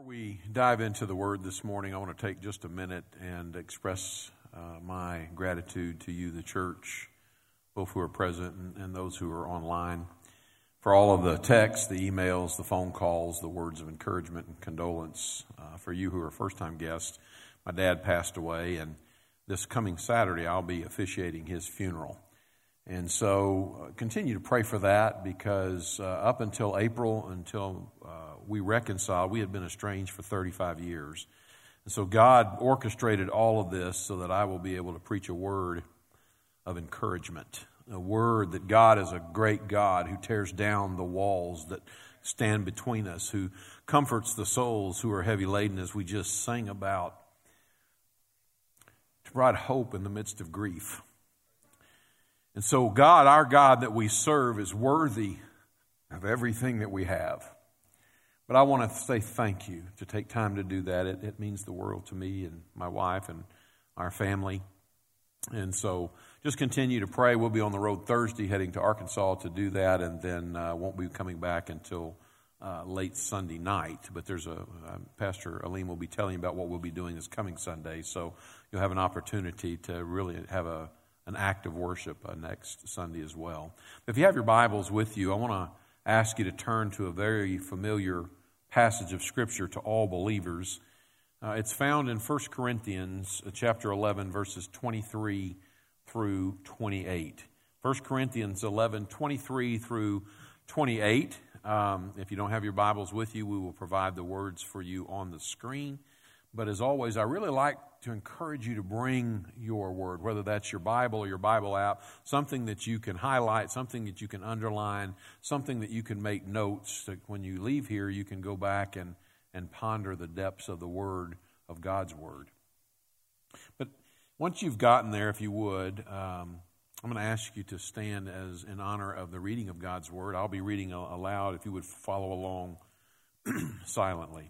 We dive into the Word this morning. I want to take just a minute and express my gratitude to you, the church, both who are present and those who are online, for all of the texts, the emails, the phone calls, the words of encouragement and condolence. For you who are first-time guests, my dad passed away, and this coming Saturday I'll be officiating his funeral. And so continue to pray for that, because up until April, until we reconciled, we had been estranged for 35 years. And so God orchestrated all of this so that I will be able to preach a word of encouragement, a word that God is a great God who tears down the walls that stand between us, who comforts the souls who are heavy laden, as we just sang about, to provide hope in the midst of grief. And so God, our God that we serve, is worthy of everything that we have. But I want to say thank you to take time to do that. It means the world to me and my wife and our family. And so just continue to pray. We'll be on the road Thursday heading to Arkansas to do that, and then won't be coming back until late Sunday night. But there's Pastor Aleem will be telling you about what we'll be doing this coming Sunday. So you'll have an opportunity to really have an act of worship next Sunday as well. If you have your Bibles with you, I want to ask you to turn to a very familiar passage of Scripture to all believers. It's found in 1 Corinthians chapter 11, verses 23 through 28. 1 Corinthians 11, 23 through 28. If you don't have your Bibles with you, we will provide the words for you on the screen. But as always, I really like to encourage you to bring your word, whether that's your Bible or your Bible app, something that you can highlight, something that you can underline, something that you can make notes, so when you leave here you can go back and ponder the depths of the Word, of God's Word. But once you've gotten there, if you would, I'm going to ask you to stand as in honor of the reading of God's Word. I'll be reading aloud if you would follow along silently.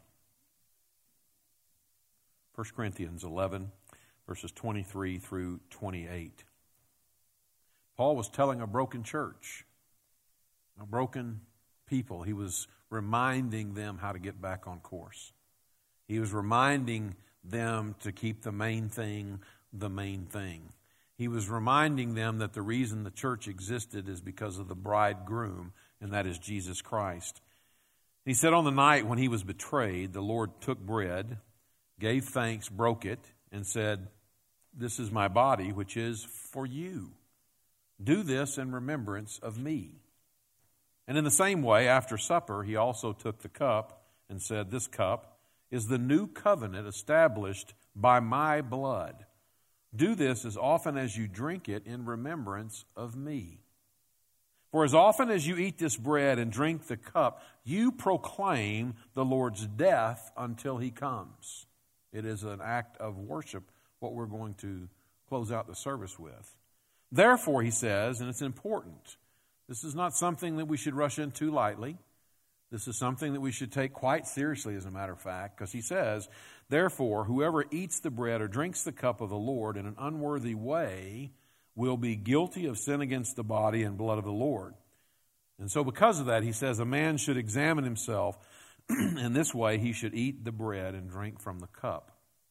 1 Corinthians 11, verses 23 through 28. Paul was telling a broken church, a broken people. He was reminding them how to get back on course. He was reminding them to keep the main thing the main thing. He was reminding them that the reason the church existed is because of the bridegroom, and that is Jesus Christ. He said, on the night when he was betrayed, the Lord took bread, gave thanks, broke it, and said, "This is my body, which is for you. Do this in remembrance of me." And in the same way, after supper, he also took the cup and said, "This cup is the new covenant established by my blood. Do this as often as you drink it in remembrance of me. For as often as you eat this bread and drink the cup, you proclaim the Lord's death until he comes." It is an act of worship, what we're going to close out the service with. Therefore, he says, and it's important, this is not something that we should rush into lightly. This is something that we should take quite seriously, as a matter of fact, because he says, therefore, whoever eats the bread or drinks the cup of the Lord in an unworthy way will be guilty of sin against the body and blood of the Lord. And so because of that, he says a man should examine himself. In this way, he should eat the bread and drink from the cup.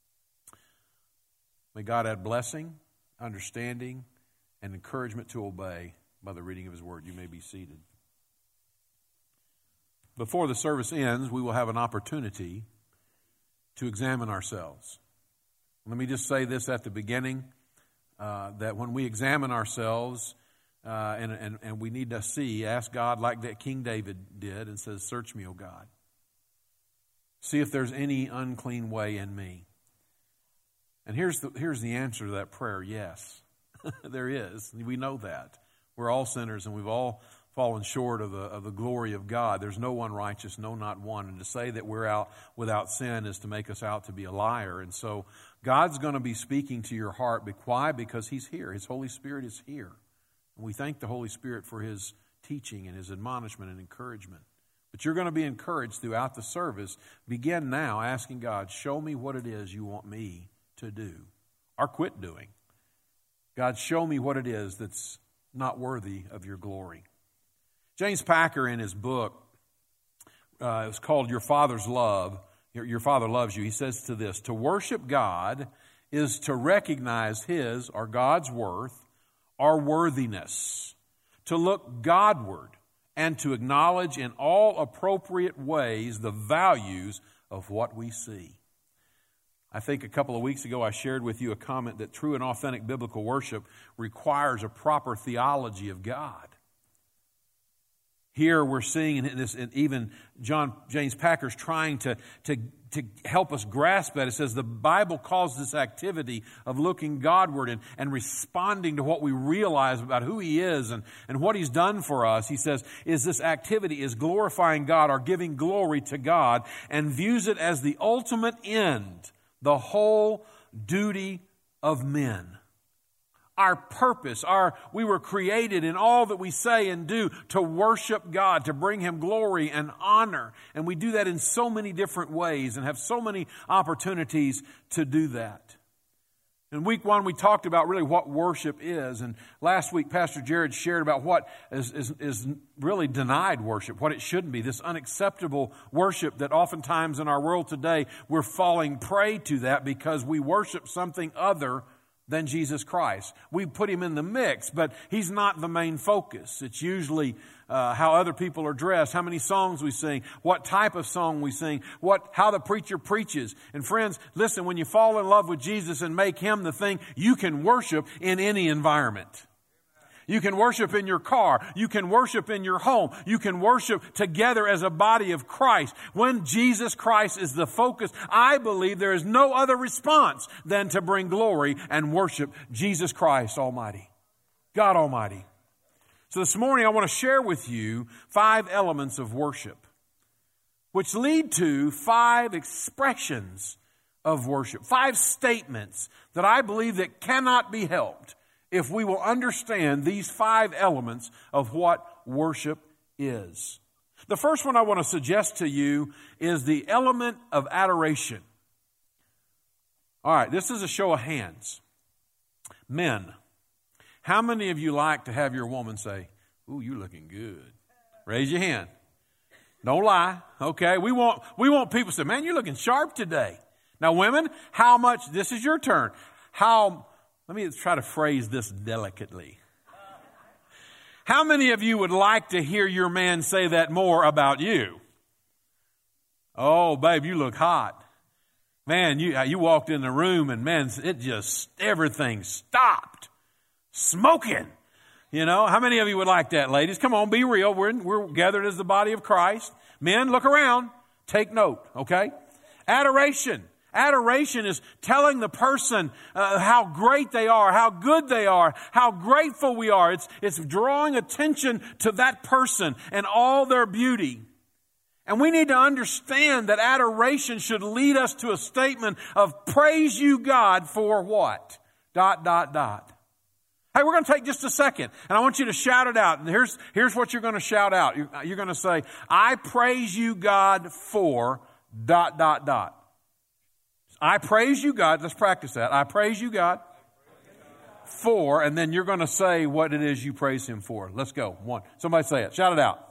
May God add blessing, understanding, and encouragement to obey by the reading of his word. You may be seated. Before the service ends, we will have an opportunity to examine ourselves. Let me just say this at the beginning, that when we examine ourselves, and we need to ask God like that King David did, and says, "Search me, O God. See if there's any unclean way in me." And here's the answer to that prayer: yes, there is. We know that. We're all sinners, and we've all fallen short of the glory of God. There's no one righteous, no, not one. And to say that we're out without sin is to make us out to be a liar. And so God's going to be speaking to your heart. Why? Because he's here. His Holy Spirit is here. And we thank the Holy Spirit for his teaching and his admonishment and encouragement. But you're going to be encouraged throughout the service. Begin now asking God, show me what it is you want me to do, or quit doing. God, show me what it is that's not worthy of your glory. James Packer, in his book, it's called Your Father's Love, Your Father loves you. He says to this, to worship God is to recognize His, or God's worth, our worthiness, to look Godward, and to acknowledge in all appropriate ways the values of what we see. I think a couple of weeks ago I shared with you a comment that true and authentic biblical worship requires a proper theology of God. Here we're seeing in this, and even James Packer's trying to help us grasp that. It says the Bible calls this activity of looking Godward and responding to what we realize about who He is and what He's done for us. He says, is this activity is glorifying God or giving glory to God, and views it as the ultimate end, the whole duty of men. Our purpose, we were created in all that we say and do to worship God, to bring Him glory and honor. And we do that in so many different ways and have so many opportunities to do that. In week 1, we talked about really what worship is. And last week, Pastor Jared shared about what is really denied worship, what it shouldn't be, this unacceptable worship that oftentimes in our world today, we're falling prey to that because we worship something other than Jesus Christ. We put Him in the mix, but He's not the main focus. It's usually how other people are dressed, how many songs we sing, what type of song we sing, how the preacher preaches. And friends, listen, when you fall in love with Jesus and make Him the thing, you can worship in any environment. You can worship in your car. You can worship in your home. You can worship together as a body of Christ. When Jesus Christ is the focus, I believe there is no other response than to bring glory and worship Jesus Christ Almighty, God Almighty. So this morning I want to share with you 5 elements of worship, which lead to 5 expressions of worship, 5 statements that I believe that cannot be helped if we will understand these 5 elements of what worship is. The first one I want to suggest to you is the element of adoration. All right, this is a show of hands. Men, how many of you like to have your woman say, "Ooh, you're looking good"? Raise your hand. Don't lie, okay? We want people to say, "Man, you're looking sharp today." Now, women, how much, this is your turn. Let me try to phrase this delicately. How many of you would like to hear your man say that more about you? "Oh, babe, you look hot." Man, you walked in the room and man, everything stopped. Smoking. You know, how many of you would like that, ladies? Come on, be real. We're gathered as the body of Christ. Men, look around. Take note, okay? Adoration. Adoration is telling the person how great they are, how good they are, how grateful we are. It's drawing attention to that person and all their beauty. And we need to understand that adoration should lead us to a statement of praise you, God, for what? ... Hey, we're going to take just a second, and I want you to shout it out. And here's what you're going to shout out. You're going to say, "I praise you, God, for ... I praise you, God." Let's practice that. "I praise you, God, for..." And then you're going to say what it is you praise Him for. Let's go. One. Somebody say it. Shout it out.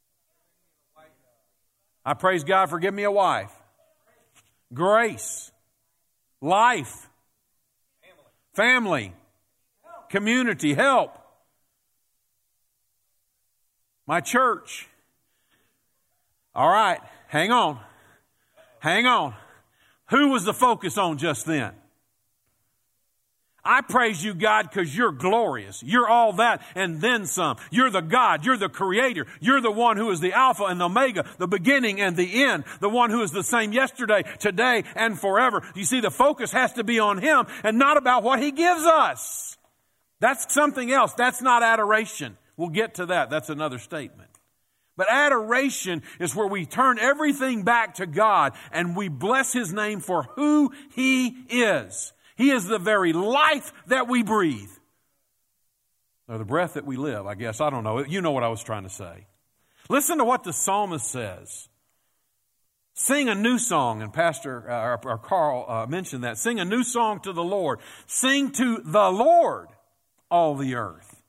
I praise God for giving me a wife. Grace. Life. Family. Community. Help. My church. All right. Hang on. Hang on. Who was the focus on just then? I praise you, God, because you're glorious. You're all that and then some. You're the God. You're the Creator. You're the one who is the Alpha and the Omega, the beginning and the end, the one who is the same yesterday, today, and forever. You see, the focus has to be on Him and not about what He gives us. That's something else. That's not adoration. We'll get to that. That's another statement. But adoration is where we turn everything back to God and we bless His name for who He is. He is the very life that we breathe. Or the breath that we live, I guess. I don't know. You know what I was trying to say. Listen to what the psalmist says. Sing a new song, and Pastor Carl mentioned that. Sing a new song to the Lord. Sing to the Lord, all the earth.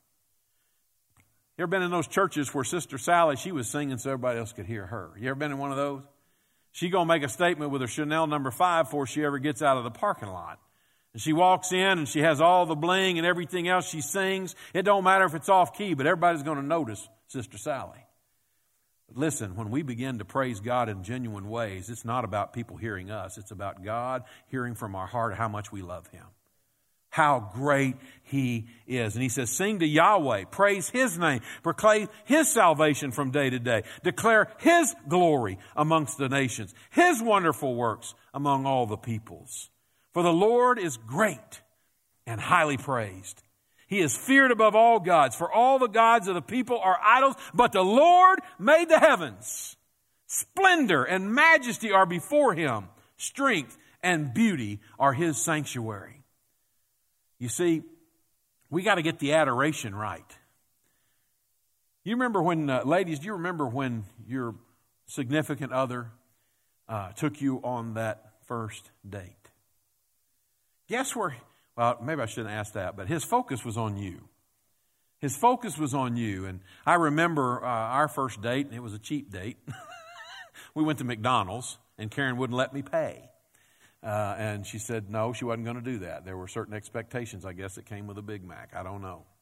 You ever been in those churches where Sister Sally, she was singing so everybody else could hear her? You ever been in one of those? She going to make a statement with her Chanel number 5 before she ever gets out of the parking lot. And she walks in and she has all the bling and everything else. She sings. It don't matter if it's off key, but everybody's going to notice Sister Sally. But listen, when we begin to praise God in genuine ways, it's not about people hearing us. It's about God hearing from our heart how much we love Him, how great He is. And He says, sing to Yahweh, praise His name, proclaim His salvation from day to day, declare His glory amongst the nations, His wonderful works among all the peoples. For the Lord is great and highly praised. He is feared above all gods, for all the gods of the people are idols, but the Lord made the heavens. Splendor and majesty are before Him. Strength and beauty are His sanctuary. You see, we got to get the adoration right. You remember when, ladies, do you remember when your significant other took you on that first date? Guess where, well, maybe I shouldn't ask that, but his focus was on you. His focus was on you. And I remember our first date, and it was a cheap date. We went to McDonald's, and Karen wouldn't let me pay. And she said no, she wasn't going to do that. There were certain expectations, I guess, that came with a Big Mac. I don't know.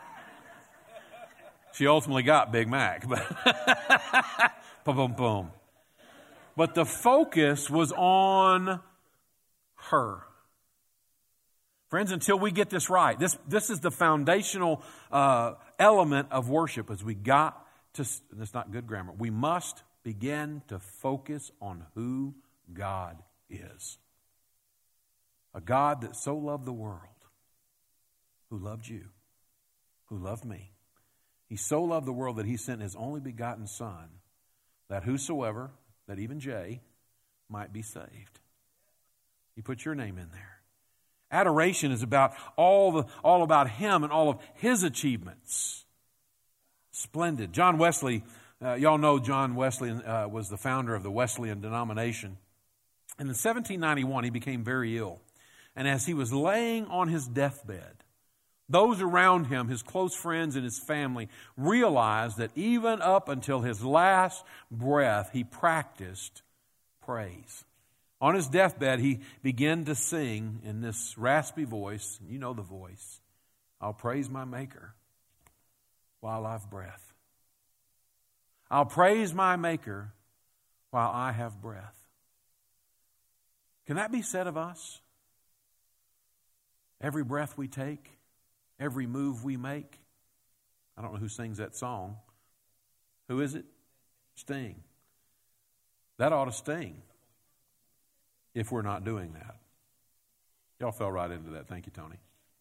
She ultimately got Big Mac. But boom, boom. But the focus was on her. Friends, until we get this right, this is the foundational element of worship, as we got to, that's not good grammar, we must begin to focus on who God is. A God that so loved the world, who loved you, who loved me. He so loved the world that He sent His only begotten Son, that whosoever, that even Jay, might be saved. He put your name in there. Adoration is about all about Him and all of His achievements. Splendid. John Wesley, y'all know John Wesley was the founder of the Wesleyan denomination. And in 1791, he became very ill. And as he was laying on his deathbed, those around him, his close friends and his family, realized that even up until his last breath, he practiced praise. On his deathbed, he began to sing in this raspy voice. You know the voice. I'll praise my Maker while I've breath. I'll praise my Maker while I have breath. Can that be said of us? Every breath we take, every move we make. I don't know who sings that song. Who is it? Sting. That ought to sting if we're not doing that. Y'all fell right into that. Thank you, Tony.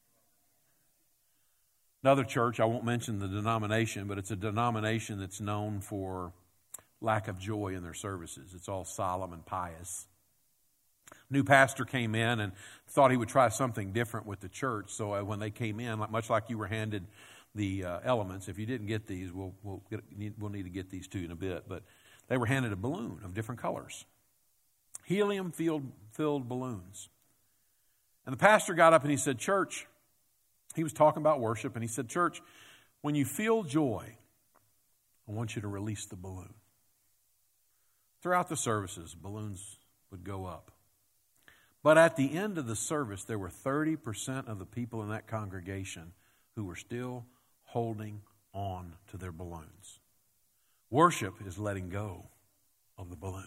Another church, I won't mention the denomination, but it's a denomination that's known for lack of joy in their services. It's all solemn and pious. New pastor came in and thought he would try something different with the church. So when they came in, much like you were handed the elements, if you didn't get these, we'll need to get these to you in a bit. But they were handed a balloon of different colors. Helium-filled balloons. And the pastor got up and he said, church, he was talking about worship, and he said, church, when you feel joy, I want you to release the balloon. Throughout the services, balloons would go up. But at the end of the service, there were 30% of the people in that congregation who were still holding on to their balloons. Worship is letting go of the balloon.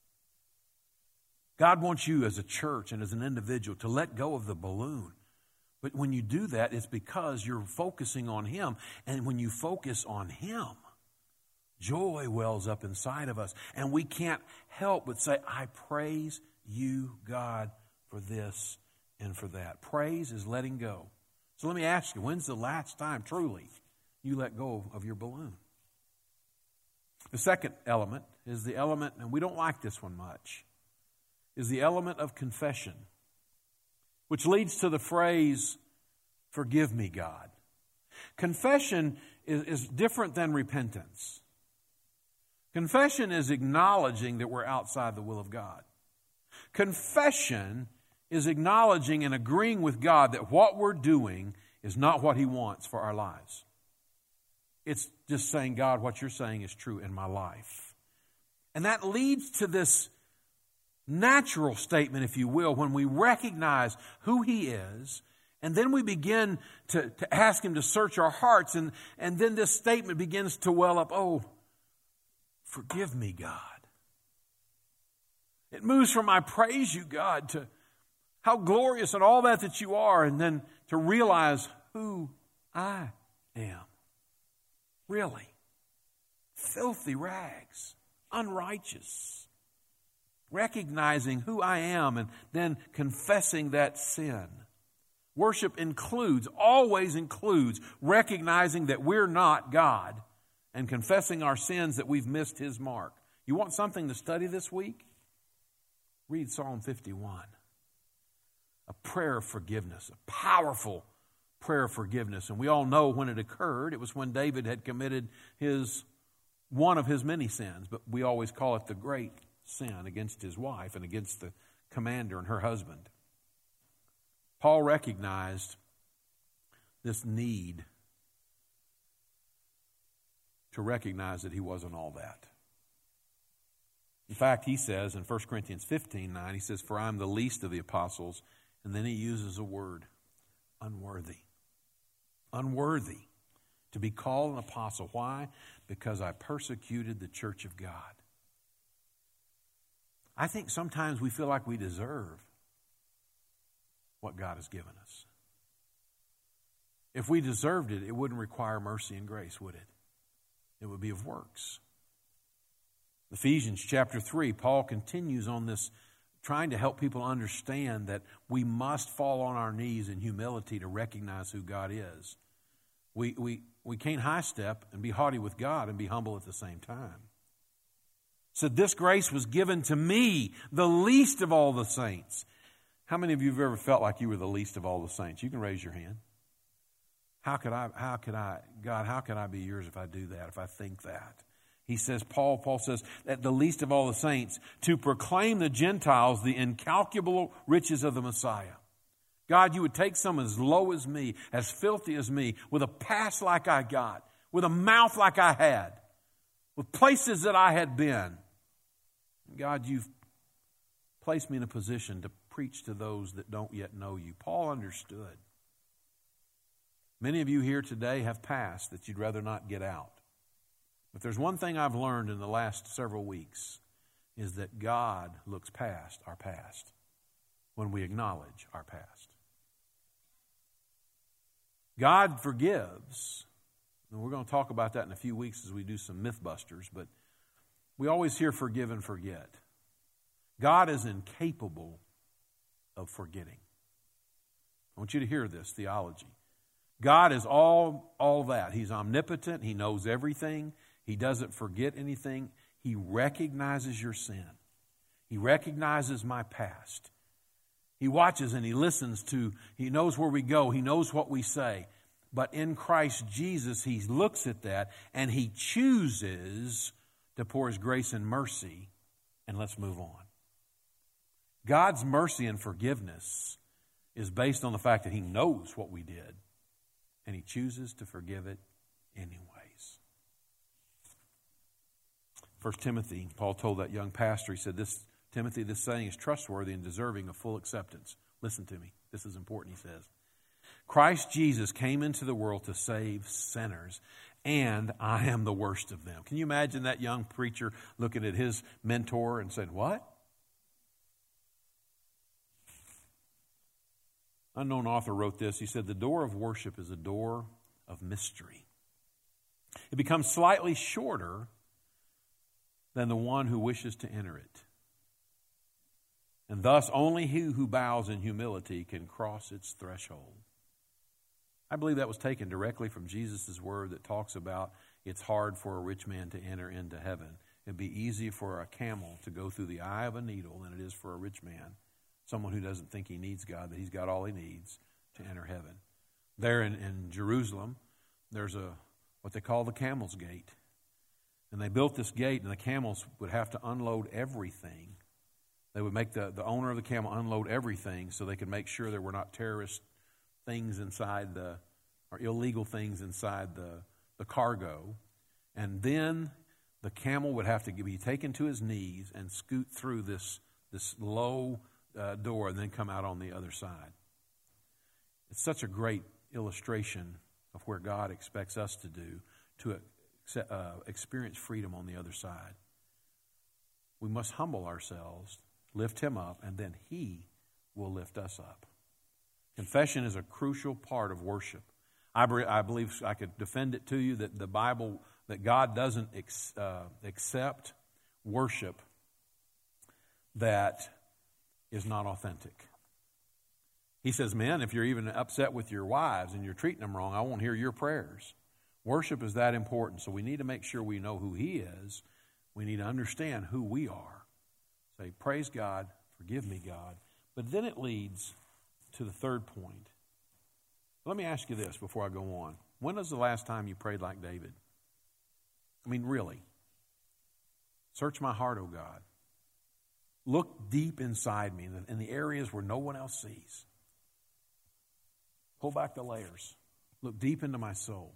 God wants you as a church and as an individual to let go of the balloon. But when you do that, it's because you're focusing on Him. And when you focus on Him, joy wells up inside of us. And we can't help but say, I praise you, God, for this and for that. Praise is letting go. So let me ask you, when's the last time, truly, you let go of your balloon? The second element is the element, and we don't like this one much, is the element of confession, which leads to the phrase, forgive me, God. Confession is different than repentance. Confession is acknowledging that we're outside the will of God. Confession is acknowledging and agreeing with God that what we're doing is not what He wants for our lives. It's just saying, God, what you're saying is true in my life. And that leads to this natural statement, if you will, when we recognize who He is, and then we begin to ask Him to search our hearts, and then this statement begins to well up, oh, forgive me, God. It moves from I praise you, God, to how glorious and all that you are, and then to realize who I am. Really. Filthy rags, unrighteous. Recognizing who I am and then confessing that sin. Worship always includes recognizing that we're not God and confessing our sins that we've missed His mark. You want something to study this week? Read Psalm 51. A prayer of forgiveness, a powerful prayer of forgiveness. And we all know when it occurred. It was when David had committed one of his many sins, but we always call it the great sin against his wife and against the commander and her husband. Paul recognized this need to recognize that he wasn't all that. In fact, he says in 1 Corinthians 15:9, he says, "For I am the least of the apostles," and then he uses a word, unworthy. Unworthy to be called an apostle. Why? Because I persecuted the church of God. I think sometimes we feel like we deserve what God has given us. If we deserved it, it wouldn't require mercy and grace, would it? It would be of works. Ephesians chapter 3, Paul continues on this, trying to help people understand that we must fall on our knees in humility to recognize who God is. We can't high step and be haughty with God and be humble at the same time. So this grace was given to me, the least of all the saints. How many of you have ever felt like you were the least of all the saints? You can raise your hand. God, how could I be yours if I do that, if I think that? He says, Paul says, that the least of all the saints, to proclaim the Gentiles the incalculable riches of the Messiah. God, you would take someone as low as me, as filthy as me, with a past like I got, with a mouth like I had, with places that I had been. God, you've placed me in a position to preach to those that don't yet know you. Paul understood. Many of you here today have past that you'd rather not get out. But there's one thing I've learned in the last several weeks, is that God looks past our past when we acknowledge our past. God forgives, and we're going to talk about that in a few weeks as we do some Mythbusters, but we always hear forgive and forget. God is incapable of forgetting. I want you to hear this theology. God is all that. He's omnipotent. He knows everything. He doesn't forget anything. He recognizes your sin. He recognizes my past. He watches and he listens to, he knows where we go. He knows what we say. But in Christ Jesus, he looks at that and he chooses to pour his grace and mercy, and let's move on. God's mercy and forgiveness is based on the fact that he knows what we did, and he chooses to forgive it anyways. 1 Timothy, Paul told that young pastor, he said, Timothy, this saying is trustworthy and deserving of full acceptance. Listen to me. This is important, he says. Christ Jesus came into the world to save sinners, and I am the worst of them. Can you imagine that young preacher looking at his mentor and saying, what? Unknown author wrote this. He said, the door of worship is a door of mystery. It becomes slightly shorter than the one who wishes to enter it. And thus only he who bows in humility can cross its threshold. I believe that was taken directly from Jesus' word that talks about it's hard for a rich man to enter into heaven. It'd be easier for a camel to go through the eye of a needle than it is for a rich man, someone who doesn't think he needs God, that he's got all he needs to enter heaven. There in Jerusalem, there's what they call the Camel's Gate. And they built this gate, and the camels would have to unload everything. They would make the owner of the camel unload everything so they could make sure there were not terrorist things inside or illegal things inside the cargo. And then the camel would have to be taken to his knees and scoot through this this low door and then come out on the other side. It's such a great illustration of where God expects us to do to experience freedom on the other side. We must humble ourselves, lift Him up, and then He will lift us up. Confession is a crucial part of worship. I believe I could defend it to you that the Bible, that God doesn't accept worship that is not authentic. He says, men, if you're even upset with your wives and you're treating them wrong, I won't hear your prayers. Worship is that important, so we need to make sure we know who He is. We need to understand who we are. Say, praise God, forgive me, God. But then it leads to the third point. Let me ask you this before I go on. When was the last time you prayed like David? I mean, really. Search my heart, O God. Look deep inside me in the areas where no one else sees. Pull back the layers. Look deep into my soul.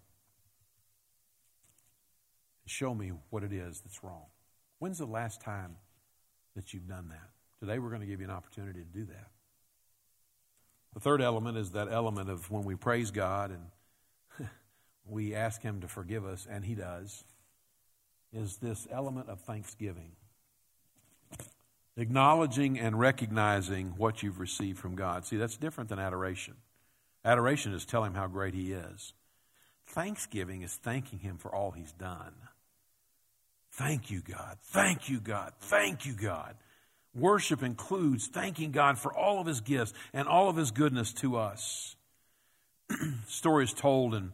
And show me what it is that's wrong. When's the last time that you've done that? Today we're going to give you an opportunity to do that. The third element is that element of when we praise God and we ask Him to forgive us, and He does, is this element of thanksgiving. Acknowledging and recognizing what you've received from God. See, that's different than adoration. Adoration is telling Him how great He is. Thanksgiving is thanking Him for all He's done. Thank you, God. Thank you, God. Thank you, God. Worship includes thanking God for all of His gifts and all of His goodness to us. Story is told in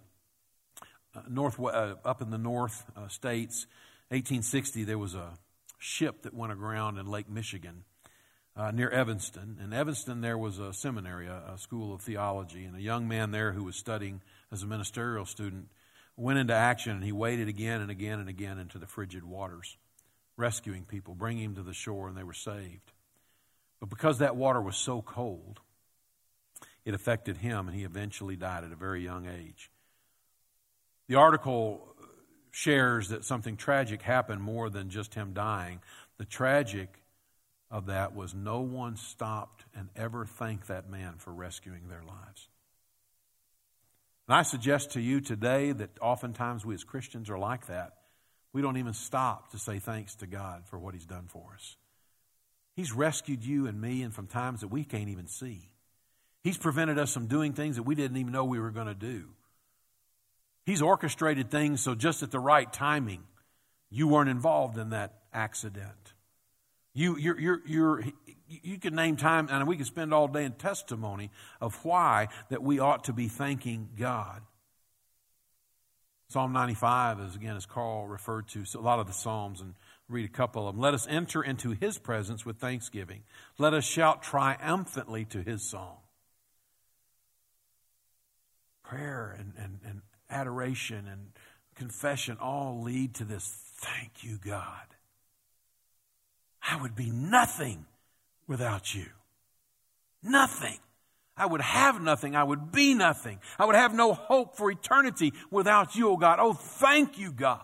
up in the north states. 1860, there was a ship that went aground in Lake Michigan near Evanston. In Evanston, there was a seminary, a school of theology, and a young man there who was studying as a ministerial student went into action, and he waded again and again and again into the frigid waters, rescuing people, bringing them to the shore, and they were saved. But because that water was so cold, it affected him, and he eventually died at a very young age. The article shares that something tragic happened more than just him dying. The tragic of that was no one stopped and ever thanked that man for rescuing their lives. And I suggest to you today that oftentimes we as Christians are like that. We don't even stop to say thanks to God for what He's done for us. He's rescued you and me, and from times that we can't even see. He's prevented us from doing things that we didn't even know we were going to do. He's orchestrated things so just at the right timing, you weren't involved in that accident. You can name time, and we could spend all day in testimony of why that we ought to be thanking God. Psalm 95 is, again, as Carl referred to, a lot of the Psalms, and read a couple of them. Let us enter into His presence with thanksgiving. Let us shout triumphantly to His song. Prayer and adoration and confession all lead to this, thank you, God. I would be nothing without you. Nothing. I would have nothing. I would be nothing. I would have no hope for eternity without you, oh God. Oh, thank you, God.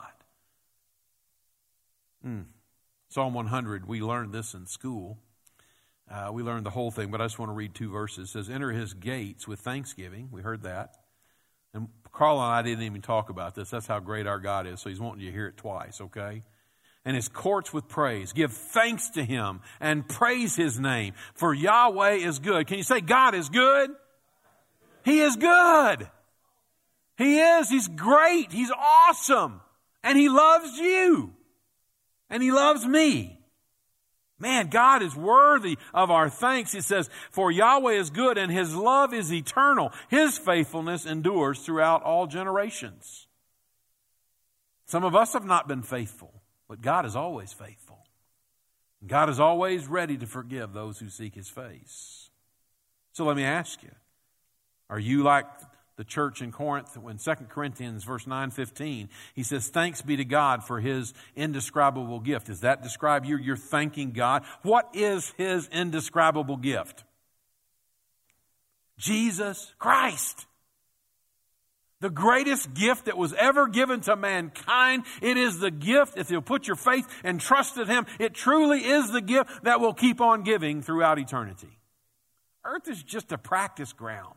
Psalm 100, we learned this in school. We learned the whole thing, but I just want to read 2 verses. It says, enter His gates with thanksgiving. We heard that. And Carl and I didn't even talk about this. That's how great our God is. So He's wanting you to hear it twice, okay? And His courts with praise. Give thanks to Him and praise His name. For Yahweh is good. Can you say God is good? He is good. He is. He's great. He's awesome. And He loves you. And He loves me. Man, God is worthy of our thanks. It says, for Yahweh is good and His love is eternal. His faithfulness endures throughout all generations. Some of us have not been faithful, but God is always faithful. God is always ready to forgive those who seek His face. So let me ask you, are you like the church in Corinth? In 2 Corinthians verse 9:15, he says, thanks be to God for His indescribable gift. Does that describe you? You're thanking God. What is His indescribable gift? Jesus Christ. The greatest gift that was ever given to mankind. It is the gift, if you'll put your faith and trust in Him, it truly is the gift that will keep on giving throughout eternity. Earth is just a practice ground.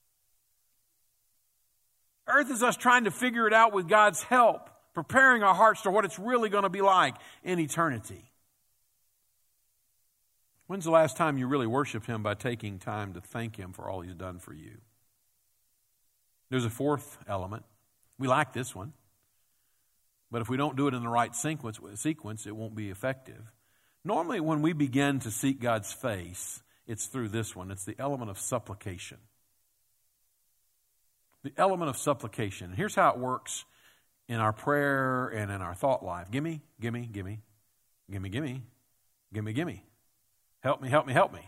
Earth is us trying to figure it out with God's help, preparing our hearts to what it's really going to be like in eternity. When's the last time you really worshiped Him by taking time to thank Him for all He's done for you? There's a fourth element. We like this one. But if we don't do it in the right sequence, it won't be effective. Normally when we begin to seek God's face, it's through this one. It's the element of supplication. The element of supplication. Here's how it works in our prayer and in our thought life. Gimme, gimme, gimme, gimme, gimme, gimme, gimme. Help me, help me, help me.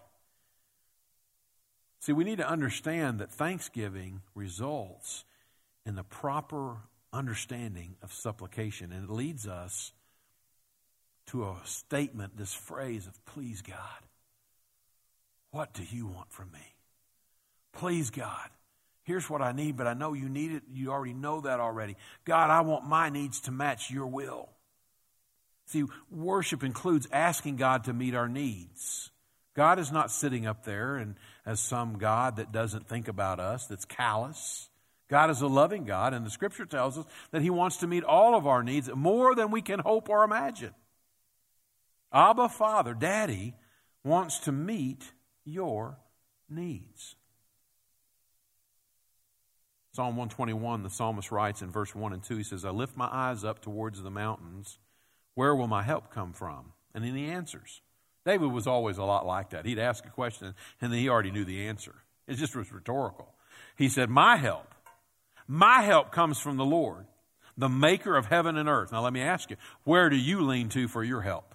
See, we need to understand that thanksgiving results in the proper understanding of supplication. And it leads us to a statement, this phrase of, please God, what do you want from me? Please God, here's what I need, but I know you need it. You already know that already. God, I want my needs to match your will. See, worship includes asking God to meet our needs. God is not sitting up there and as some God that doesn't think about us, that's callous. God is a loving God, and the Scripture tells us that He wants to meet all of our needs more than we can hope or imagine. Abba, Father, Daddy wants to meet your needs. Psalm 121, the psalmist writes in verse 1 and 2, he says, I lift my eyes up towards the mountains. Where will my help come from? And then he answers. David was always a lot like that. He'd ask a question and then he already knew the answer. It just was rhetorical. He said, my help comes from the Lord, the maker of heaven and earth. Now let me ask you, where do you lean to for your help?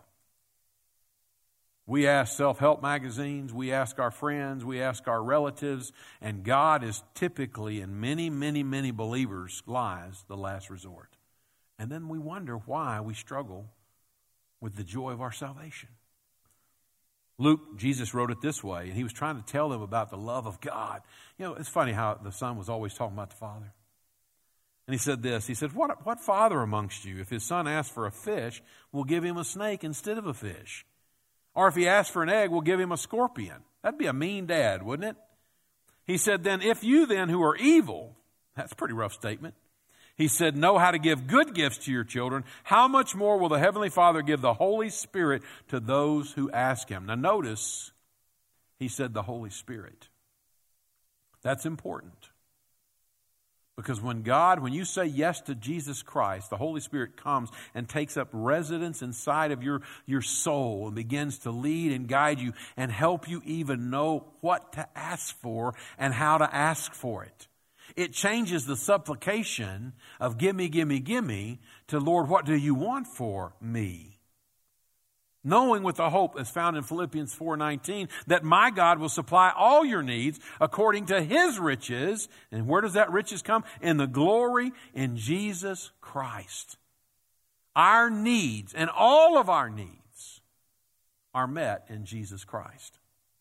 We ask self-help magazines, we ask our friends, we ask our relatives, and God is typically, in many, many, many believers' lives, the last resort. And then we wonder why we struggle with the joy of our salvation. Luke, Jesus wrote it this way, and he was trying to tell them about the love of God. You know, it's funny how the Son was always talking about the Father. And he said this, he said, what father amongst you, if his son asks for a fish, will give him a snake instead of a fish? Or if he asks for an egg, will give him a scorpion? That'd be a mean dad, wouldn't it? He said, then if you then who are evil, that's a pretty rough statement. He said, know how to give good gifts to your children. How much more will the Heavenly Father give the Holy Spirit to those who ask Him? Now notice, he said the Holy Spirit. That's important. Because when you say yes to Jesus Christ, the Holy Spirit comes and takes up residence inside of your soul and begins to lead and guide you and help you even know what to ask for and how to ask for it. It changes the supplication of gimme, gimme, gimme to Lord, what do you want for me? Knowing with the hope as found in Philippians 4:19 that my God will supply all your needs according to His riches. And where does that riches come? In the glory in Jesus Christ. Our needs and all of our needs are met in Jesus Christ.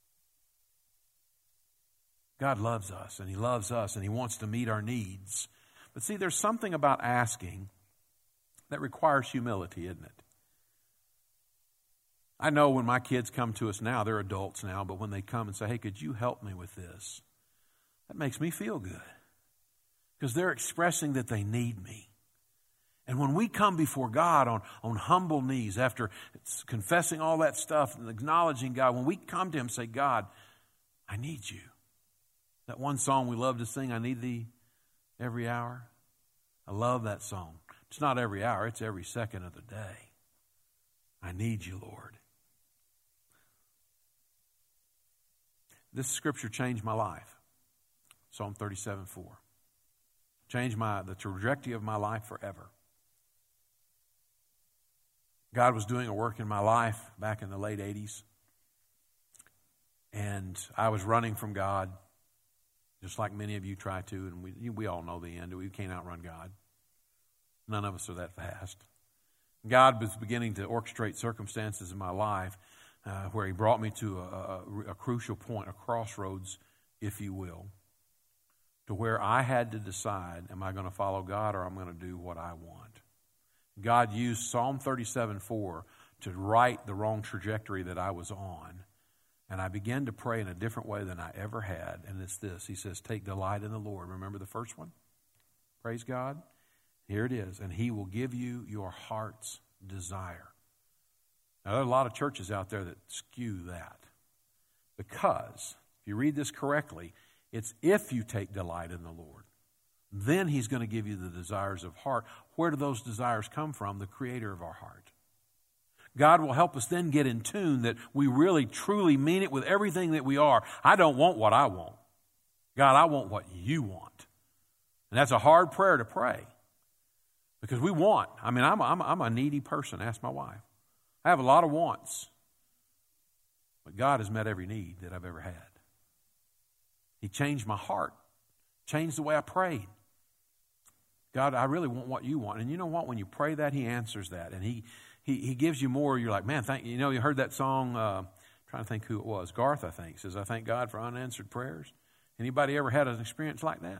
God loves us and He loves us and He wants to meet our needs. But see, there's something about asking that requires humility, isn't it? I know when my kids come to us now, they're adults now, but when they come and say, hey, could you help me with this? That makes me feel good because they're expressing that they need me. And when we come before God on humble knees after confessing all that stuff and acknowledging God, when we come to Him and say, God, I need you. That one song we love to sing, I need thee every hour. I love that song. It's not every hour, it's every second of the day. I need you, Lord. This scripture changed my life. Psalm 37:4. Changed the trajectory of my life forever. God was doing a work in my life back in the late 80s. And I was running from God. Just like many of you try to, and we all know the end. We can't outrun God. None of us are that fast. God was beginning to orchestrate circumstances in my life where He brought me to a crucial point, a crossroads, if you will. to where I had to decide, am I going to follow God or I'm going to do what I want? God used Psalm 37:4 to right the wrong trajectory that I was on. And I began to pray in a different way than I ever had. And it's this. He says, take delight in the Lord. Remember the first one? Praise God. Here it is. And He will give you your heart's desire. Now, there are a lot of churches out there that skew that. Because, if you read this correctly, it's if you take delight in the Lord. Then He's going to give you the desires of heart. Where do those desires come from? The Creator of our heart. God will help us then get in tune that we really, truly mean it with everything that we are. I don't want what I want. God, I want what You want. And that's a hard prayer to pray. Because we want. I mean, I'm a needy person. Ask my wife. I have a lot of wants. But God has met every need that I've ever had. He changed my heart. Changed the way I prayed. God, I really want what You want. And you know what? When you pray that, He answers that. And He gives you more. You're like, man, thank you. You know, you heard that song, trying to think who it was. Garth, I think, says, I thank God for unanswered prayers. Anybody ever had an experience like that?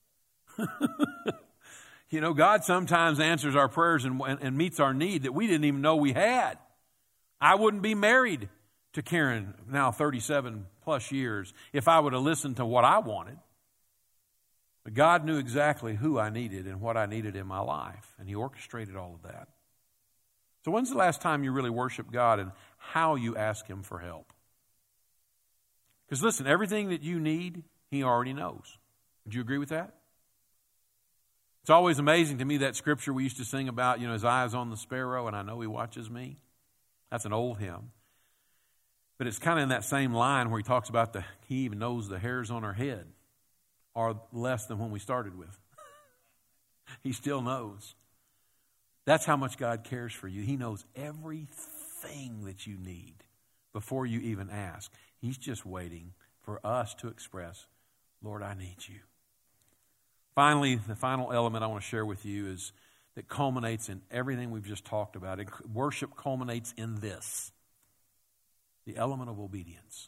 You know, God sometimes answers our prayers and meets our need that we didn't even know we had. I wouldn't be married to Karen now 37 plus years if I would have listened to what I wanted. But God knew exactly who I needed and what I needed in my life. And He orchestrated all of that. So when's the last time you really worshiped God and how you ask Him for help? Because listen, everything that you need, He already knows. Would you agree with that? It's always amazing to me that scripture we used to sing about, you know, His eyes on the sparrow and I know He watches me. That's an old hymn. But it's kind of in that same line where He talks about He even knows the hairs on our head are less than when we started with. He still knows. That's how much God cares for you. He knows everything that you need before you even ask. He's just waiting for us to express, Lord, I need You. Finally, the final element I want to share with you is that culminates in everything we've just talked about. Worship culminates in this, the element of obedience.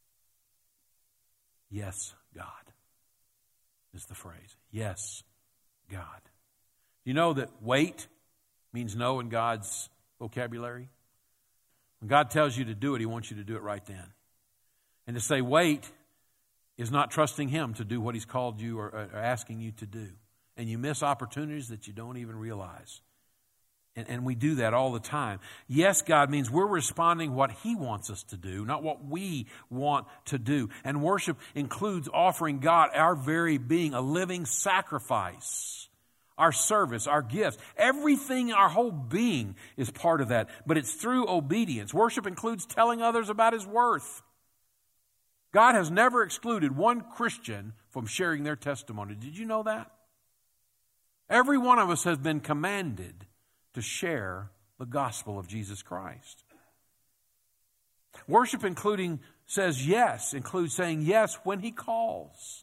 Yes, God is the phrase. Yes, God. You know that wait means no in God's vocabulary? When God tells you to do it, He wants you to do it right then. And to say wait is not trusting Him to do what He's called you or asking you to do. And you miss opportunities that you don't even realize. And we do that all the time. Yes, God means we're responding what He wants us to do, not what we want to do. And worship includes offering God our very being, a living sacrifice. Our service, our gifts, everything, our whole being is part of that. But it's through obedience. Worship includes telling others about His worth. God has never excluded one Christian from sharing their testimony. Did you know that? Every one of us has been commanded to share the gospel of Jesus Christ. Worship includes saying yes when He calls.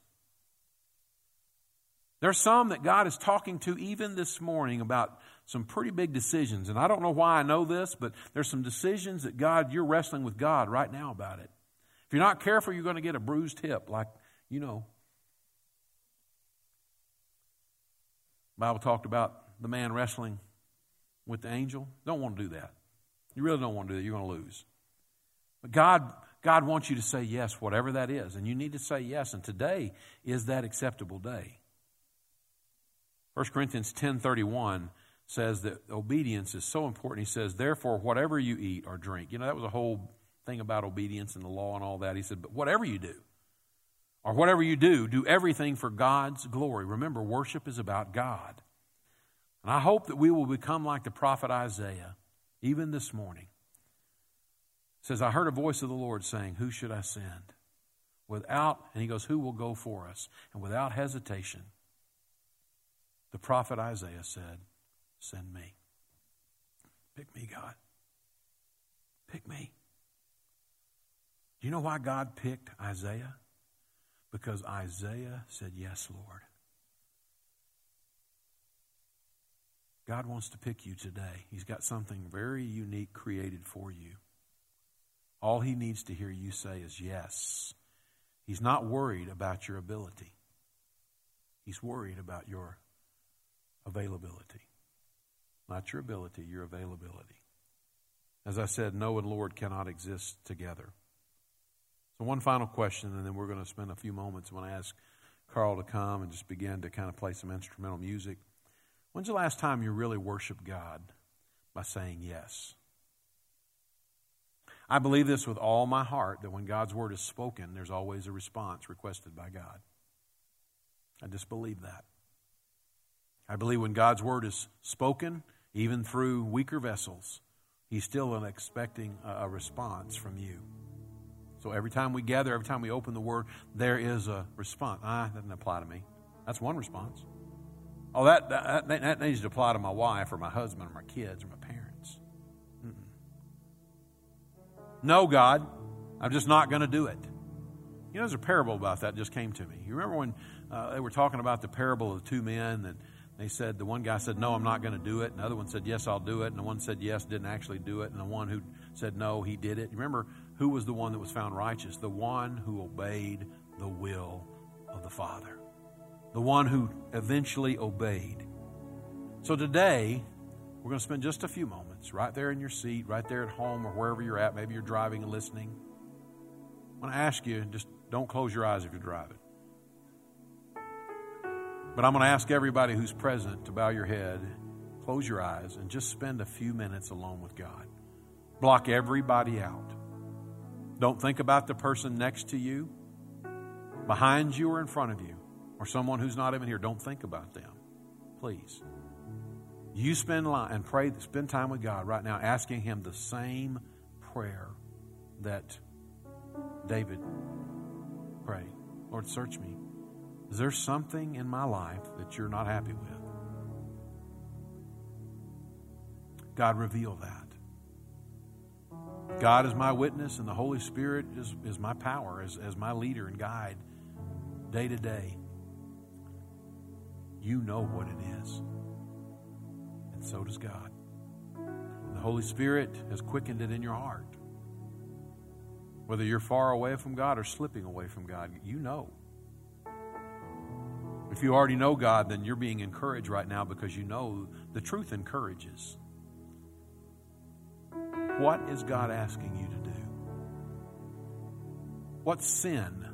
There's some that God is talking to even this morning about some pretty big decisions. And I don't know why I know this, but there's some decisions that you're wrestling with God right now about it. If you're not careful, you're going to get a bruised hip, like, you know. The Bible talked about the man wrestling with the angel. Don't want to do that. You really don't want to do that. You're going to lose. But God wants you to say yes, whatever that is. And you need to say yes. And today is that acceptable day. 1 Corinthians 10:31 says that obedience is so important. He says, therefore, whatever you eat or drink. You know, that was a whole thing about obedience and the law and all that. He said, but whatever you do, or whatever you do everything for God's glory. Remember, worship is about God. And I hope that we will become like the prophet Isaiah, even this morning. It says, I heard a voice of the Lord saying, who should I send? And he goes, who will go for us? And without hesitation, the prophet Isaiah said, send me. Pick me, God. Pick me. Do you know why God picked Isaiah? Because Isaiah said, yes, Lord. God wants to pick you today. He's got something very unique created for you. All He needs to hear you say is yes. He's not worried about your ability. He's worried about your availability. Not your ability, your availability. As I said, no and Lord cannot exist together. So one final question, and then we're going to spend a few moments when I ask Carl to come and just begin to kind of play some instrumental music. When's the last time you really worshiped God by saying yes? I believe this with all my heart, that when God's word is spoken, there's always a response requested by God. I just believe that. I believe when God's word is spoken, even through weaker vessels, He's still expecting a response from you. So every time we gather, every time we open the word, there is a response. That doesn't apply to me. That's one response. Oh, that needs to apply to my wife or my husband or my kids or my parents. No, God, I'm just not going to do it. You know, there's a parable about that just came to me. You remember when they were talking about the parable of the two men, that they said, the one guy said, no, I'm not going to do it. And the other one said, yes, I'll do it. And the one said, yes, didn't actually do it. And the one who said, no, he did it. You remember who was the one that was found righteous? The one who obeyed the will of the Father. The one who eventually obeyed. So today, we're going to spend just a few moments right there in your seat, right there at home or wherever you're at. Maybe you're driving and listening. I want to ask you, just don't close your eyes if you're driving. But I'm going to ask everybody who's present to bow your head, close your eyes, and just spend a few minutes alone with God. Block everybody out. Don't think about the person next to you, behind you or in front of you, or someone who's not even here. Don't think about them. Please. You spend time with God right now, asking Him the same prayer that David prayed. Lord, search me. Is there something in my life that you're not happy with? God, reveal that. God is my witness, and the Holy Spirit is my power as my leader and guide day to day. You know what it is. And so does God. And the Holy Spirit has quickened it in your heart. Whether you're far away from God or slipping away from God, you know. If you already know God, then you're being encouraged right now because you know the truth encourages. What is God asking you to do? What sin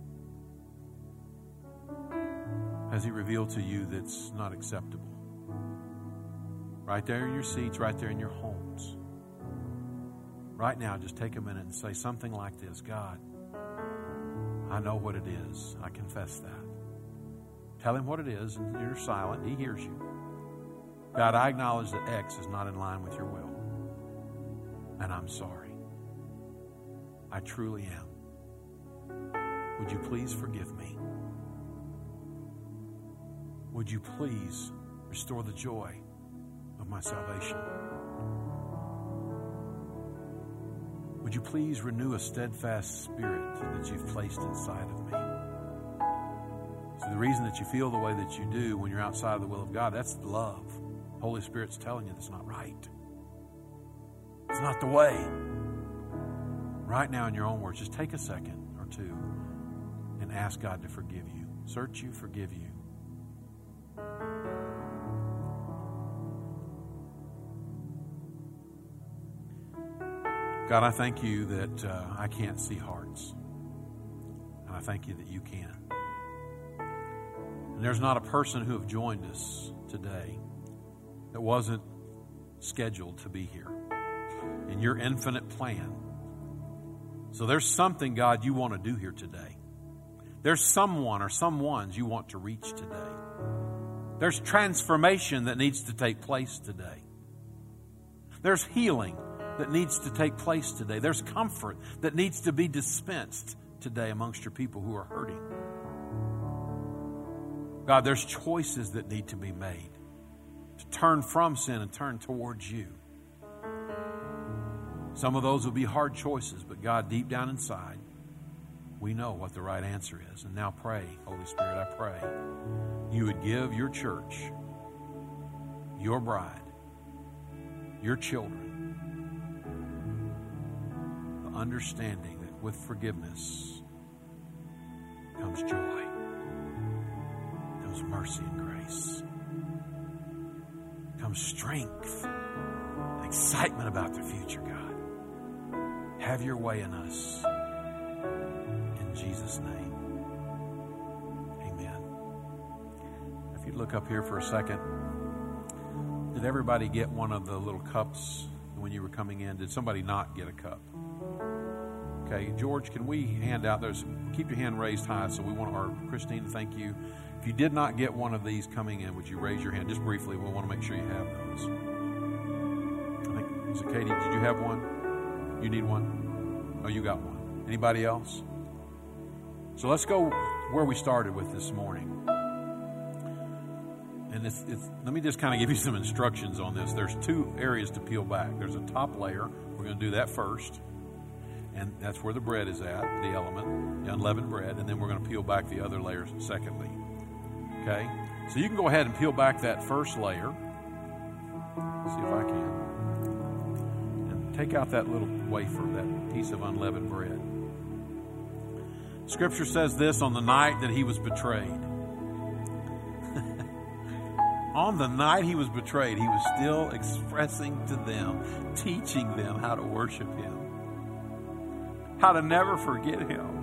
has He revealed to you that's not acceptable? Right there in your seats, right there in your homes. Right now, just take a minute and say something like this. God, I know what it is. I confess that. Tell Him what it is, and you're silent. He hears you. God, I acknowledge that X is not in line with your will. And I'm sorry. I truly am. Would you please forgive me? Would you please restore the joy of my salvation? Would you please renew a steadfast spirit that you've placed inside of me? So the reason that you feel the way that you do when you're outside of the will of God, that's love. Holy Spirit's telling you that's not right. It's not the way. Right now, in your own words, just take a second or two and ask God to forgive you. Search you, forgive you. God, I thank you that I can't see hearts. And I thank you that you can. And there's not a person who have joined us today that wasn't scheduled to be here in your infinite plan. So there's something, God, you want to do here today. There's someone or someones you want to reach today. There's transformation that needs to take place today. There's healing that needs to take place today. There's comfort that needs to be dispensed today amongst your people who are hurting. God, there's choices that need to be made to turn from sin and turn towards you. Some of those will be hard choices, but God, deep down inside, we know what the right answer is. And now pray, Holy Spirit, I pray you would give your church, your bride, your children, the understanding that with forgiveness comes joy, comes mercy and grace. Comes strength and excitement about the future, God. Have your way in us. In Jesus' name. Amen. If you look up here for a second, did everybody get one of the little cups when you were coming in? Did somebody not get a cup? Okay, George, can we hand out those? Keep your hand raised high so we want our Christine, thank you. If you did not get one of these coming in, would you raise your hand just briefly? We'll want to make sure you have those. I think, so Katie, did you have one? You need one? Oh, you got one. Anybody else? So let's go where we started with this morning. And let me just kind of give you some instructions on this. There's two areas to peel back. There's a top layer. We're going to do that first. And that's where the bread is at, the element, the unleavened bread. And then we're going to peel back the other layers secondly. Okay? So you can go ahead and peel back that first layer. Let's see if I can. And take out that little wafer, that piece of unleavened bread. Scripture says this: on the night that he was betrayed. On the night he was betrayed, he was still expressing to them, teaching them how to worship him, how to never forget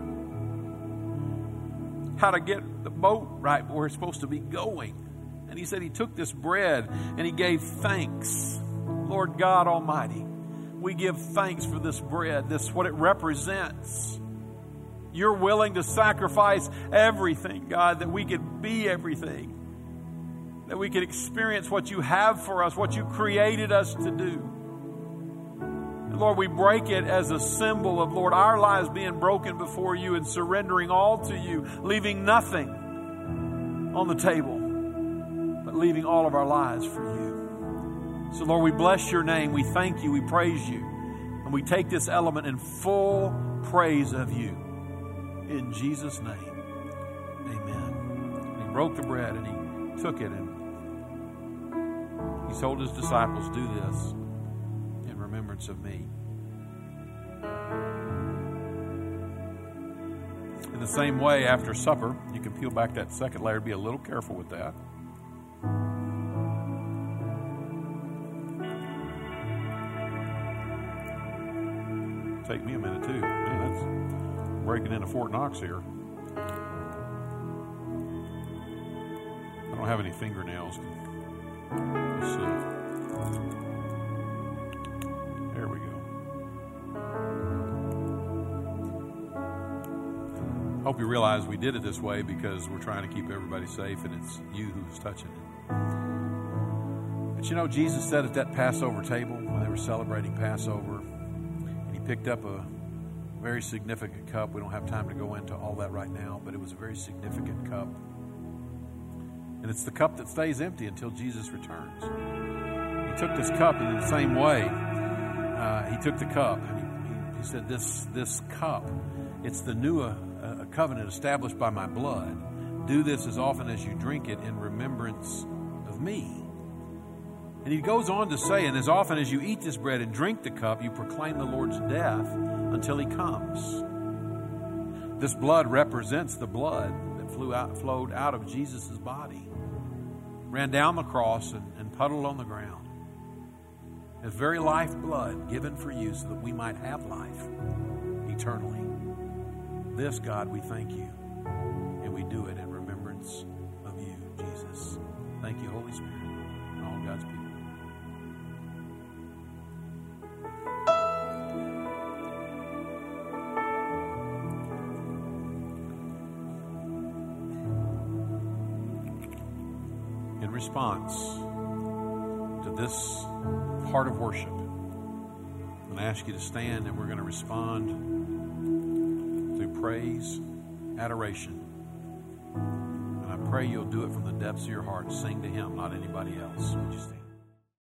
him, how to get the boat right where it's supposed to be going. And he said he took this bread and he gave thanks. Lord God Almighty, we give thanks for this bread, this what it represents. You're willing to sacrifice everything, God, that we could be everything, that we could experience what you have for us, what you created us to do. And Lord, we break it as a symbol of, Lord, our lives being broken before you and surrendering all to you, leaving nothing on the table, but leaving all of our lives for you. So Lord, we bless your name. We thank you. We praise you. And we take this element in full praise of you. In Jesus' name, amen. And he broke the bread and he took it and he told his disciples, do this in remembrance of me. In the same way, after supper, you can peel back that second layer. Be a little careful with that. Take me a minute too. Man, that's breaking into Fort Knox here. I don't have any fingernails. Let's see. There we go. Hope you realize we did it this way because we're trying to keep everybody safe and it's you who's touching it. But you know, Jesus said at that Passover table when they were celebrating Passover, and he picked up a very significant cup. We don't have time to go into all that right now, but it was a very significant cup. And it's the cup that stays empty until Jesus returns. He took this cup, and in the same way, he took the cup, and he said, this cup, it's the new covenant established by my blood. Do this as often as you drink it in remembrance of me. And he goes on to say, and as often as you eat this bread and drink the cup, you proclaim the Lord's death until he comes. This blood represents the blood that flowed out of Jesus' body, ran down the cross and puddled on the ground. His very life blood given for you so that we might have life eternally. This, God, we thank you, and we do it in remembrance of you, Jesus. Thank you, Holy Spirit, and all God's people. In response to this part of worship, I'm going to ask you to stand and we're going to respond through praise, adoration. And I pray you'll do it from the depths of your heart. Sing to him, not anybody else. Would you stand?